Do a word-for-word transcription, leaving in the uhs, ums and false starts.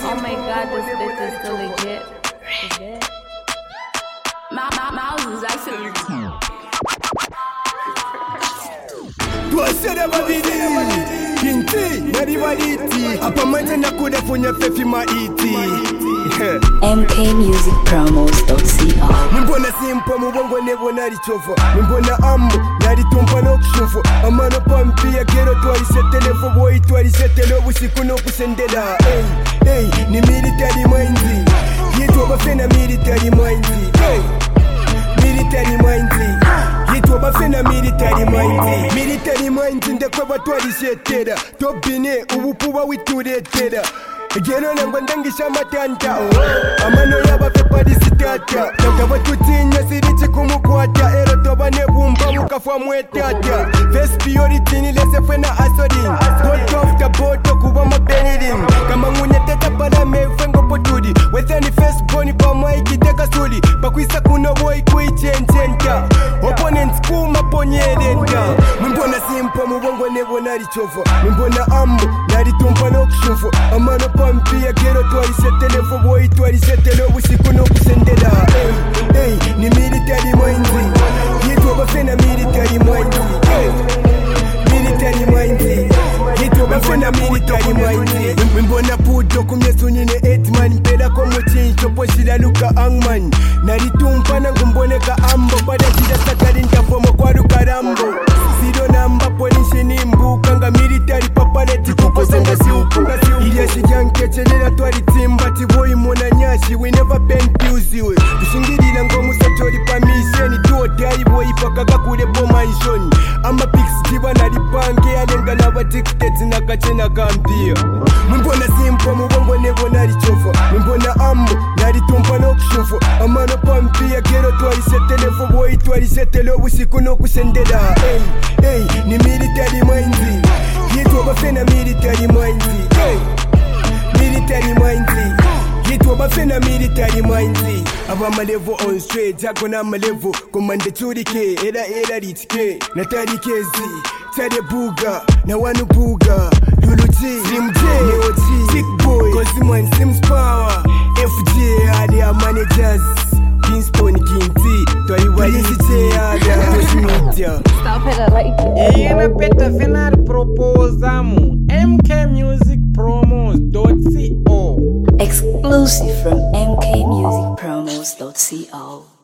Oh my god, this bitch is so legit. Legit. My, my mouse is actually. Tuasera babidi Kinti, nari waliti Apa manje na kuda funya fefi maiti M K music promos dot co. Nimbona simpo mubongo nebo nari chova Nimbona ambo, nari tumpa no kushufu Amano pampi ya kero tuwari setelefo Boy tuwari setelo usiku no kusendela Hey, hey, ni military minds Yetu wabafena military minds Hey, military minds Yetu wabafena military minds Military minds ndekwe batwari setela Tobine ubupuba wituretela Geno nango ndangisha matanta Amano yaba pepadi sitata Nakaba tutinya sirichi kumukwata Ero toba nebumba mukafwa mwetata First priority ni lese fena asorin Got off the boat kuba mabenirim Kama ngunye teta pala mefengo potudi Wethani first boni pa maiki teka suli Pakwisa kuno boy kui chen chenta Opponents kuma ponyerenta Mbona simpo mubongo nebo nari chova Mbona ambo nari tumpa no kushufu Amano pampi ya kero tuwari setelefo Boy tuwari setelo usiku no kusendela Hey, hey, ni military minds Yetu wabafena military minds Hey, military minds Yetu wabafena military minds Mbona puto kumyesu nine eight man Mpeda komo chincho poshila luka angman Naritumpa na ngumboneka ambo Pada chida sakari ntafomo kwa luka rambo Sido namba polishi ni mbuka Nga military papaleti kukosenga siupu Ilya shijanke chenela tuwari timba Tiboyi mona nyashi we never been puziwe Tushingirila ngomu satori pa mission Tuote aiboyi paka kule po mansion Ama pics jiba naripange Alenga na batiktet nakachena kampia Mbona simpo mubongo nebo nari chofa Mbona ambo nari tumpa no kushufu Amano pampi ya kero tuwari setelefo Boy tuwari setelo usiku no kusendela Hey, hey, ni military minds Yetu wabafena military minds Hey, military minds Yetu wabafena military minds Aba malevo on straight Jako na malevo Komande churike Era era ritike Natari kezi Tade buga Na wanu buga Lulu G Slim J Neo G Sick boy Cosman Sims Power F J Ali ya managers Kingston Kinti Twari wali J Ada Toshi Media Stop it, I like it. E na peta final proposamo M K music promos dot co. Exclusive from M K music promos dot co.